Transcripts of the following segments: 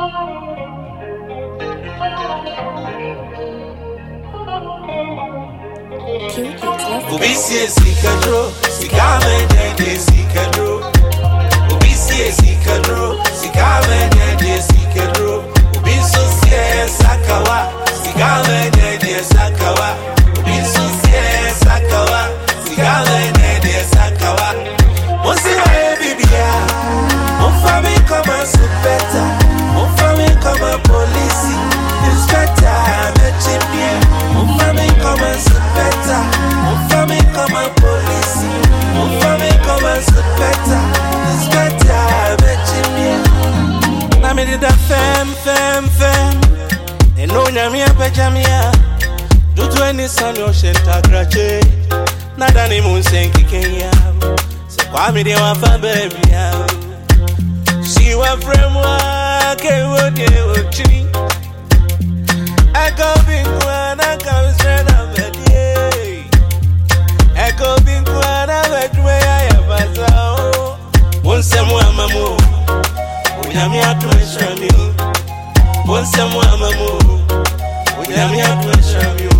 Obisi sikadro, sikame nende sikadro. Obisi sikadro, sikame nende sikadro. Obiso sie sakawa, sikame nende sakawa. Obiso sie sakawa, sikame nende sakawa. Monsi wa bibia, mon famille comme un sous-péta, mon famille comme un policier, inspecteur, métier bien. Mon famille comme un sous-péta, mon famille comme un policier, mon famille comme un sous-péta, inspecteur, métier bien. Na me dida fem, et non yamia pejamia. Do to any son yo shenta grache, nada ni munsenki Kenya. Why me they want for baby? She want from work, what you watching? I go big one, I come straight up at you. I go big one, I bet where I ever saw. Once someone, mamu, we are me at to you. Once someone, mamu, we are me at to you.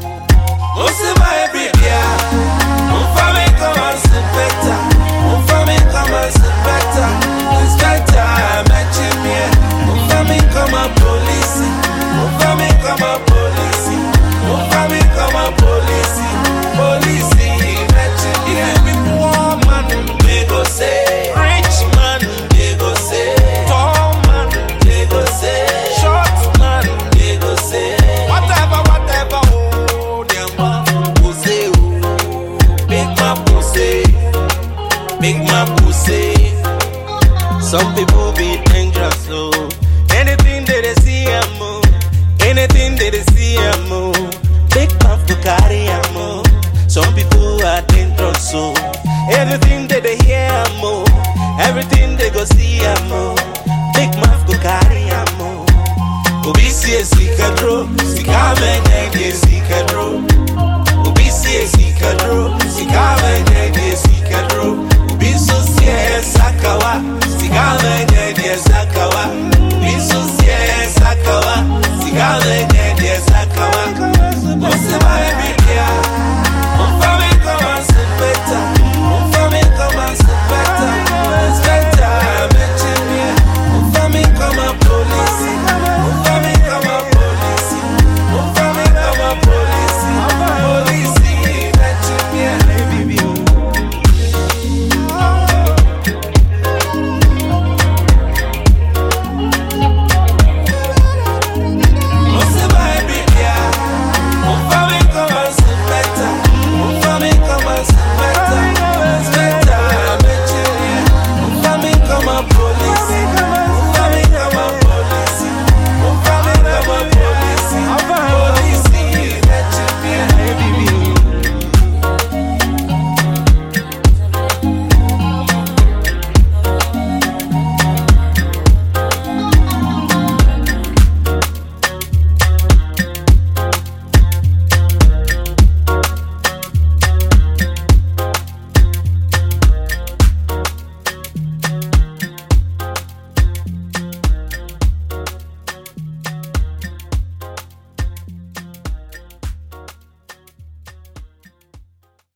Once my baby, mon famille commence better. Mon famille commence better. Inspecteur, métier bien. Mon famille comme un policier. Mon famille comme un policier. Mon famille comme un policier. Policier, métier bien. Big woman, négocier. Rich man, négocier. Tall man, négocier. Short man, négocier. Whatever, oh, damn man. Pussy, big man, pussy. Big man pussy. Some people be dangerous, so anything that they see, I move. Anything that they see, I move. Big man to carry, I move. Some people are dangerous, so everything that they hear, I move. Everything they go see, I